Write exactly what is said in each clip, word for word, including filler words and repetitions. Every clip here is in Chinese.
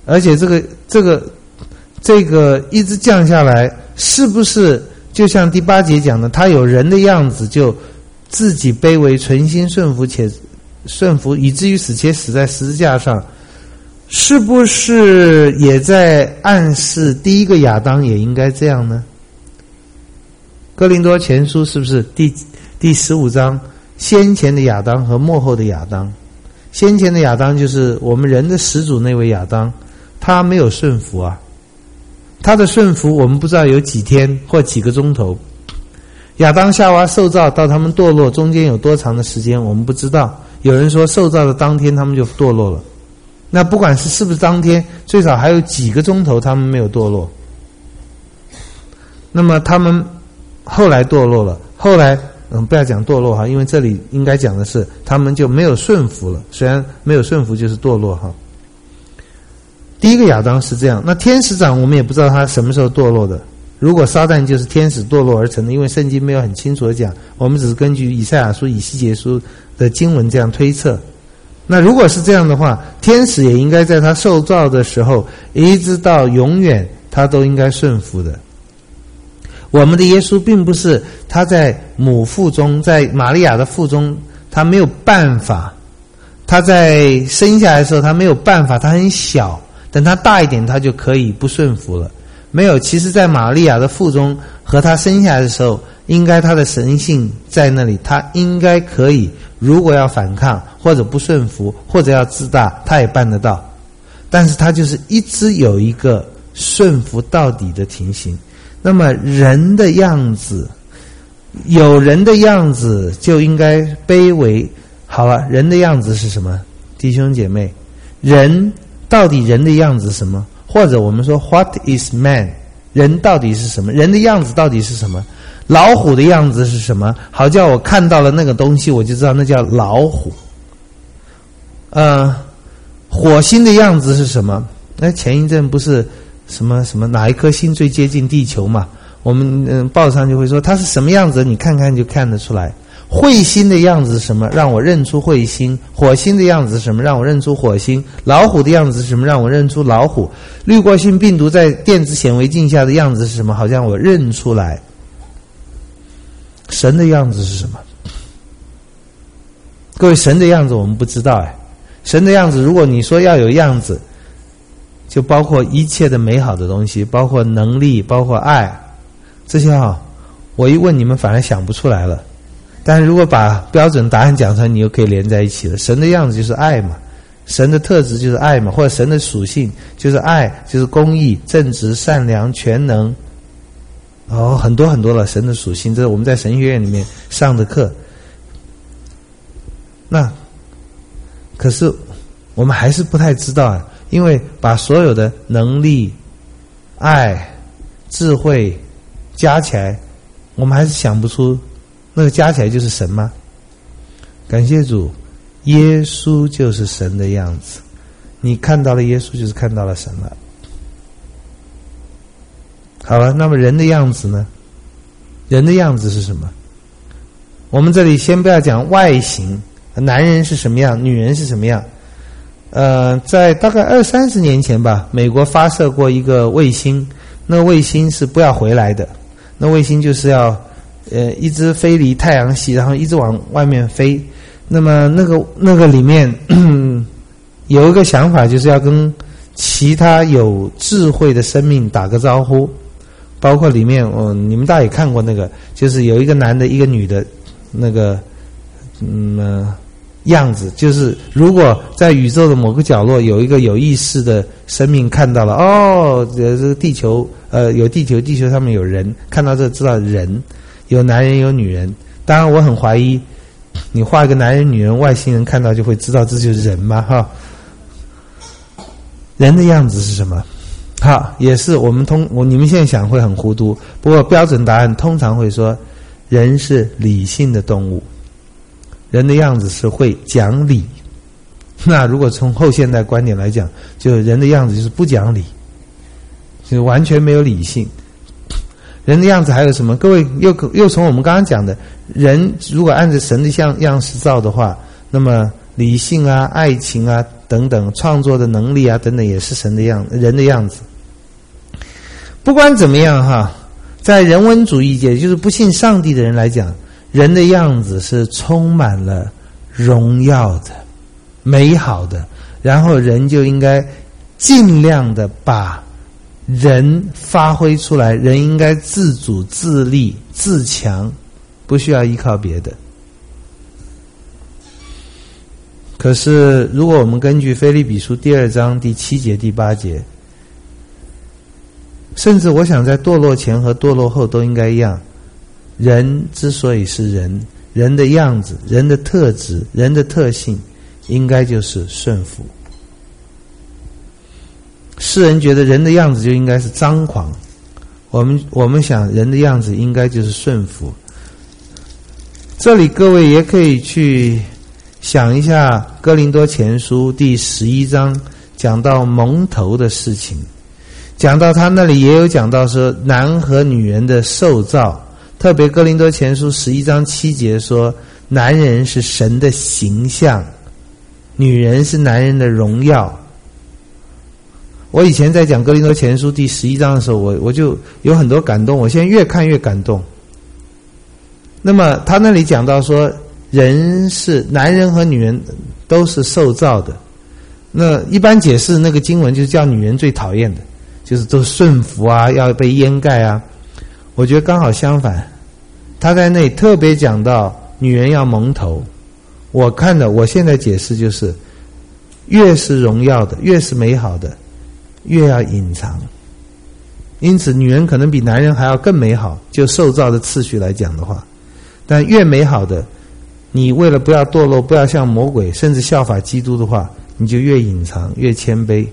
而且这个这个这个一直降下来，是不是就像第八节讲的，他有人的样子，就自己卑微，存心顺服，且顺服以至于死，且死在十字架上，是不是也在暗示第一个亚当也应该这样呢？哥林多前书是不是第第十五章，先前的亚当和末后的亚当？先前的亚当就是我们人的始祖那位亚当，他没有顺服啊，他的顺服我们不知道有几天或几个钟头。亚当夏娃受造到他们堕落中间有多长的时间我们不知道，有人说受造的当天他们就堕落了，那不管是是不是当天，最少还有几个钟头他们没有堕落。那么他们后来堕落了，后来嗯，不要讲堕落哈，因为这里应该讲的是他们就没有顺服了，虽然没有顺服就是堕落哈。第一个亚当是这样，那天使长我们也不知道他什么时候堕落的，如果撒旦就是天使堕落而成的，因为圣经没有很清楚的讲，我们只是根据以赛亚书、以西结书的经文这样推测。那如果是这样的话，天使也应该在他受造的时候一直到永远他都应该顺服的。我们的耶稣并不是他在母腹中，在玛利亚的腹中，他没有办法，他在生下来的时候他没有办法，他很小，等他大一点他就可以不顺服了。没有，其实在玛利亚的腹中和他生下来的时候，应该他的神性在那里，他应该可以，如果要反抗或者不顺服或者要自大，他也办得到。但是他就是一直有一个顺服到底的情形。那么人的样子，有人的样子就应该卑微。好了，人的样子是什么？弟兄姐妹，人到底人的样子是什么？或者我们说 What is man？ 人到底是什么？人的样子到底是什么？老虎的样子是什么？好叫我看到了那个东西我就知道那叫老虎。呃，火星的样子是什么？那前一阵不是什么什么哪一颗星最接近地球嘛？我们嗯报上就会说它是什么样子，你看看就看得出来。彗星的样子是什么？让我认出彗星。火星的样子是什么？让我认出火星。老虎的样子是什么？让我认出老虎。滤过性病毒在电子显微镜下的样子是什么？好像我认出来。神的样子是什么？各位，神的样子我们不知道哎。神的样子，如果你说要有样子，就包括一切的美好的东西，包括能力，包括爱，这些啊，我一问你们反而想不出来了。但是如果把标准答案讲出来，你又可以连在一起了。神的样子就是爱嘛，神的特质就是爱嘛，或者神的属性就是爱，就是公义、正直、善良、全能。哦，很多很多了，神的属性，这是我们在神学院里面上的课。那可是我们还是不太知道啊，因为把所有的能力、爱、智慧加起来，我们还是想不出那个加起来就是神吗？感谢主，耶稣就是神的样子，你看到了耶稣就是看到了神了。好了，那么人的样子呢？人的样子是什么？我们这里先不要讲外形，男人是什么样，女人是什么样。呃，在大概二三十年前吧，美国发射过一个卫星，那个卫星是不要回来的，那卫星就是要呃一直飞离太阳系，然后一直往外面飞。那么那个那个里面有一个想法，就是要跟其他有智慧的生命打个招呼，包括里面嗯，你们大家也看过那个，就是有一个男的一个女的那个嗯、呃、样子，就是如果在宇宙的某个角落有一个有意识的生命看到了，哦，这个地球呃有地球，地球上面有人，看到这知道人，有男人有女人。当然我很怀疑你画一个男人女人，外星人看到就会知道这就是人吗？哈，人的样子是什么？好，也是我们通我你们现在想会很糊涂，不过标准答案通常会说人是理性的动物，人的样子是会讲理。那如果从后现代观点来讲，就人的样子就是不讲理，就是完全没有理性。人的样子还有什么？各位又又从我们刚刚讲的，人如果按照神的像样式造的话，那么理性啊、爱情啊等等，创作的能力啊等等，也是神的样人的样子。不管怎么样哈，在人文主义界，就是不信上帝的人来讲，人的样子是充满了荣耀的、美好的，然后人就应该尽量的把人发挥出来，人应该自主、自立、自强，不需要依靠别的。可是如果我们根据腓立比书第二章第七节第八节，甚至我想在堕落前和堕落后都应该一样，人之所以是人，人的样子、人的特质、人的特性应该就是顺服。世人觉得人的样子就应该是张狂，我们我们想人的样子应该就是顺服。这里各位也可以去想一下哥林多前书第十一章讲到蒙头的事情，讲到他那里也有讲到说男和女人的受造，特别哥林多前书十一章七节说男人是神的形象，女人是男人的荣耀。我以前在讲哥林多前书第十一章的时候，我我就有很多感动，我现在越看越感动。那么他那里讲到说人是男人和女人都是受造的，那一般解释那个经文就是叫女人最讨厌的，就是都顺服啊，要被掩盖啊。我觉得刚好相反，他在那里特别讲到女人要蒙头。我看的我现在解释就是越是荣耀的，越是美好的，越要隐藏。因此女人可能比男人还要更美好，就受造的次序来讲的话，但越美好的，你为了不要堕落，不要像魔鬼，甚至效法基督的话，你就越隐藏，越谦卑。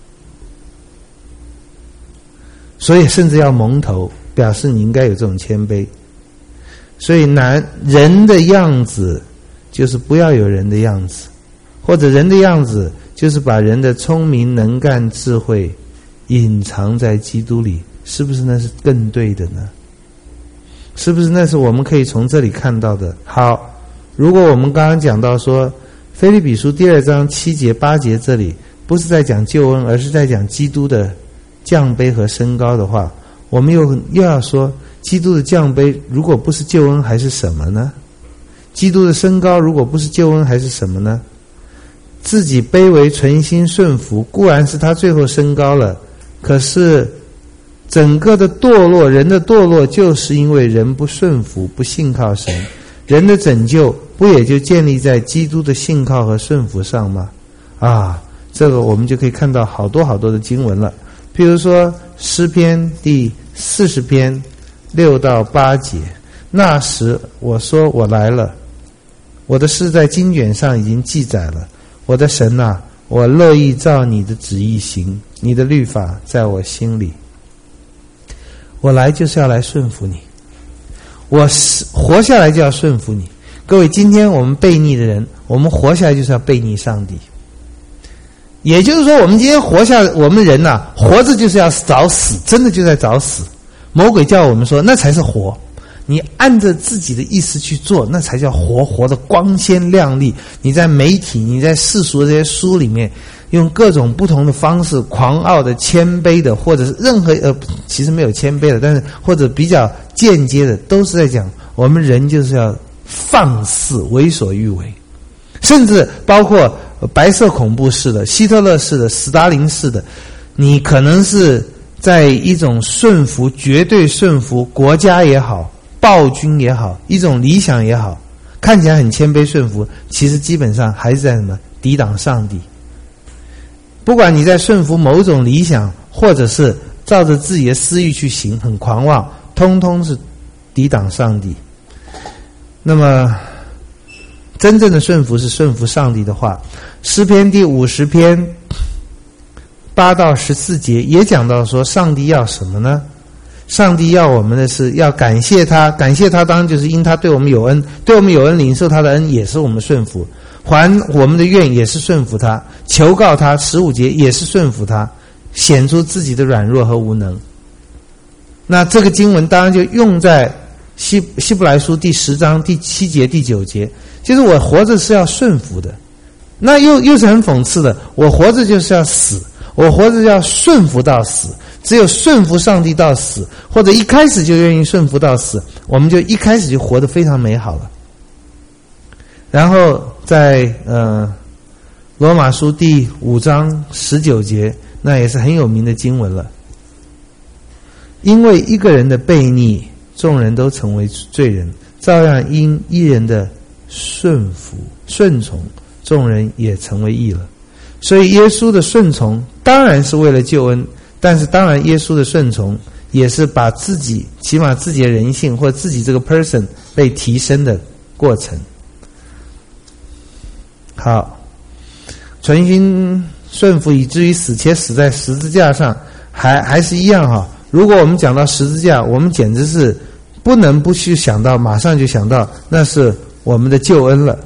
所以甚至要蒙头，表示你应该有这种谦卑。所以男人的样子就是不要有人的样子，或者人的样子就是把人的聪明、能干、智慧隐藏在基督里，是不是那是更对的呢？是不是那是我们可以从这里看到的？好，如果我们刚刚讲到说腓立比书第二章七节八节这里不是在讲救恩，而是在讲基督的降卑和升高的话，我们又又要说基督的降卑如果不是救恩还是什么呢？基督的升高如果不是救恩还是什么呢？自己卑微存心顺服固然是他最后升高了，可是整个的堕落，人的堕落就是因为人不顺服，不信靠神。人的拯救不也就建立在基督的信靠和顺服上吗？啊，这个我们就可以看到好多好多的经文了。譬如说诗篇第四十篇六到八节，那时我说我来了，我的事在经卷上已经记载了。我的神啊，我乐意照你的旨意行，你的律法在我心里。我来就是要来顺服你，我活下来就要顺服你。各位，今天我们悖逆的人，我们活下来就是要悖逆上帝。也就是说，我们今天活下来，我们人呐、啊，活着就是要找死，真的就在找死。魔鬼叫我们说，那才是活。你按着自己的意思去做，那才叫活，活的光鲜亮丽。你在媒体，你在世俗这些书里面，用各种不同的方式，狂傲的、谦卑的，或者是任何呃，其实没有谦卑的，但是或者比较间接的，都是在讲我们人就是要放肆、为所欲为，甚至包括白色恐怖式的、希特勒式的、斯大林式的，你可能是在一种顺服、绝对顺服国家也好，暴君也好，一种理想也好，看起来很谦卑顺服，其实基本上还是在什么抵挡上帝。不管你在顺服某种理想，或者是照着自己的私欲去行，很狂妄，通通是抵挡上帝。那么真正的顺服是顺服上帝的话，诗篇第五十篇八到十四节也讲到说，上帝要什么呢？上帝要我们的是要感谢他，感谢他当然就是因他对我们有恩，对我们有恩，领受他的恩也是我们顺服，还我们的愿也是顺服他，求告他十五节也是顺服他，显出自己的软弱和无能。那这个经文当然就用在希希伯来书第十章第七节第九节，就是我活着是要顺服的。 那又又是很讽刺的，我活着就是要死，我活着要顺服到死，只有顺服上帝到死，或者一开始就愿意顺服到死，我们就一开始就活得非常美好了。然后在呃罗马书第五章十九节，那也是很有名的经文了。因为一个人的悖逆，众人都成为罪人，照样因一人的顺服顺从，众人也成为义了。所以耶稣的顺从当然是为了救恩，但是当然耶稣的顺从也是把自己起码自己的人性或自己这个 person 被提升的过程。好，存心顺服以至于死，且死在十字架上，还还是一样哈。如果我们讲到十字架，我们简直是不能不去想到，马上就想到那是我们的救恩了。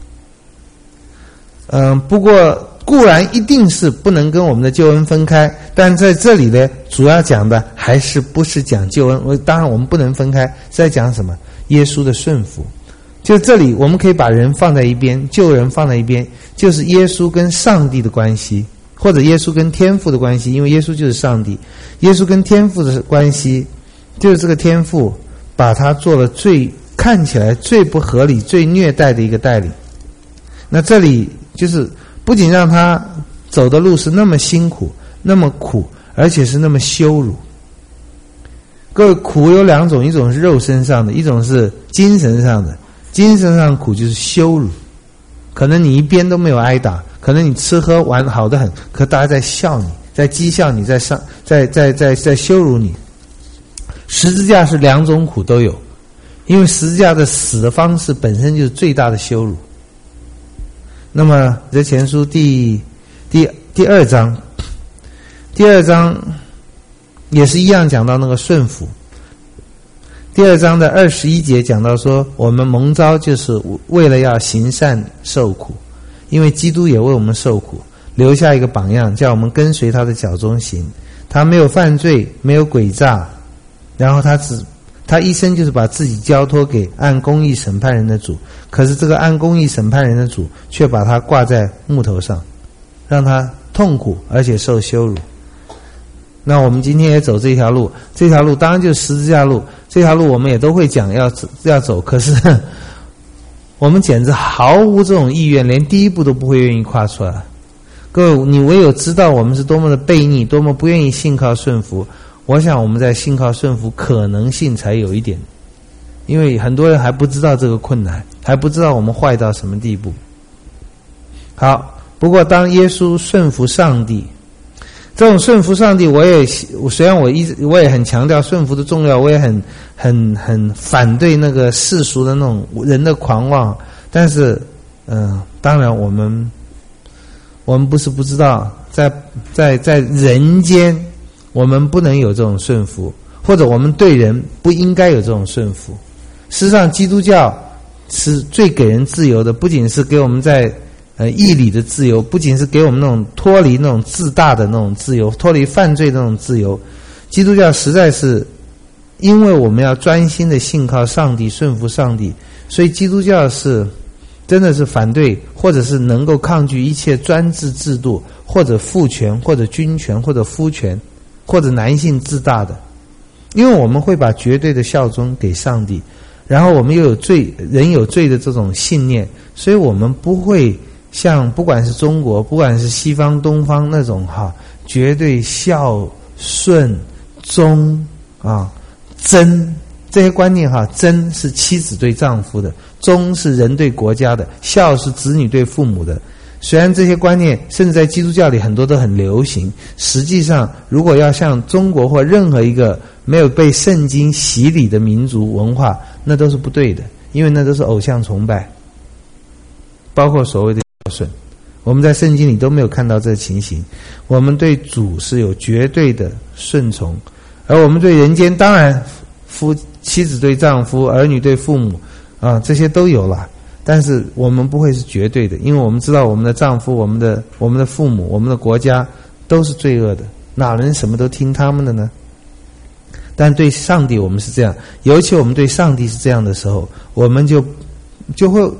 嗯，不过固然一定是不能跟我们的救恩分开，但在这里呢，主要讲的还是不是讲救恩。我当然我们不能分开，是在讲什么？耶稣的顺服。就这里我们可以把人放在一边，救人放在一边，就是耶稣跟上帝的关系，或者耶稣跟天父的关系，因为耶稣就是上帝。耶稣跟天父的关系，就是这个天父把他做了最看起来最不合理、最虐待的一个带领。那这里就是不仅让他走的路是那么辛苦、那么苦，而且是那么羞辱。各位，苦有两种，一种是肉身上的，一种是精神上的。精神上的苦就是羞辱，可能你一边都没有挨打，可能你吃喝玩好得很，可大家在笑你，在讥笑你，在上在在在在羞辱你。十字架是两种苦都有，因为十字架的死的方式本身就是最大的羞辱。那么在前书第第第二章，第二章也是一样讲到那个顺服。第二章的二十一节讲到说，我们蒙召就是为了要行善受苦，因为基督也为我们受苦，留下一个榜样，叫我们跟随他的脚中行。他没有犯罪，没有诡诈，然后他只他一生就是把自己交托给按公义审判人的主，可是这个按公义审判人的主却把他挂在木头上，让他痛苦而且受羞辱。那我们今天也走这条路，这条路当然就是十字架路，这条路我们也都会讲要要走，可是我们简直毫无这种意愿，连第一步都不会愿意跨出来。各位，你唯有知道我们是多么的悖逆，多么不愿意信靠顺服，我想我们在信靠顺服可能性才有一点，因为很多人还不知道这个困难，还不知道我们坏到什么地步。好，不过当耶稣顺服上帝，这种顺服上帝，我也虽然我一直我也很强调顺服的重要，我也很很很反对那个世俗的那种人的狂妄，但是嗯、呃，当然我们我们不是不知道，在在在人间我们不能有这种顺服，或者我们对人不应该有这种顺服。事实上基督教是最给人自由的，不仅是给我们在呃，义理的自由，不仅是给我们那种脱离那种自大的那种自由，脱离犯罪的那种自由。基督教实在是因为我们要专心的信靠上帝，顺服上帝，所以基督教是真的是反对，或者是能够抗拒一切专制制度，或者父权，或者君权，或者夫权，或者男性自大的。因为我们会把绝对的效忠给上帝，然后我们又有罪，人有罪的这种信念，所以我们不会像不管是中国，不管是西方东方那种哈，绝对孝顺忠啊贞这些观念哈，贞是妻子对丈夫的，忠是人对国家的，孝是子女对父母的。虽然这些观念甚至在基督教里很多都很流行，实际上如果要像中国或任何一个没有被圣经洗礼的民族文化，那都是不对的，因为那都是偶像崇拜，包括所谓的顺，我们在圣经里都没有看到这个情形。我们对主是有绝对的顺从，而我们对人间当然夫妻子对丈夫，儿女对父母啊，这些都有了，但是我们不会是绝对的，因为我们知道我们的丈夫，我们的我们的父母，我们的国家都是罪恶的，哪能什么都听他们的呢？但对上帝我们是这样，尤其我们对上帝是这样的时候，我们就就会对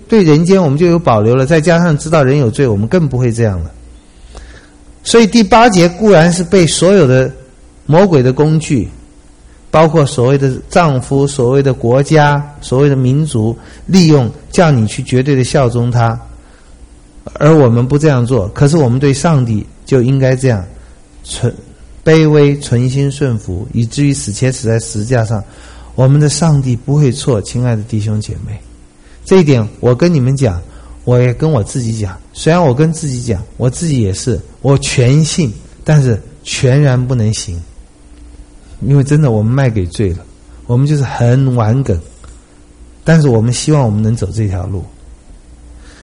对人间我们就有保留了，再加上知道人有罪，我们更不会这样了。所以第八节固然是被所有的魔鬼的工具，包括所谓的丈夫、所谓的国家、所谓的民族，利用叫你去绝对的效忠他，而我们不这样做。可是我们对上帝就应该这样，存卑微、存心顺服，以至于死且死在十字架上。我们的上帝不会错，亲爱的弟兄姐妹，这一点我跟你们讲，我也跟我自己讲。虽然我跟自己讲，我自己也是，我全信，但是全然不能行。因为真的我们卖给罪了，我们就是很顽梗，但是我们希望我们能走这条路。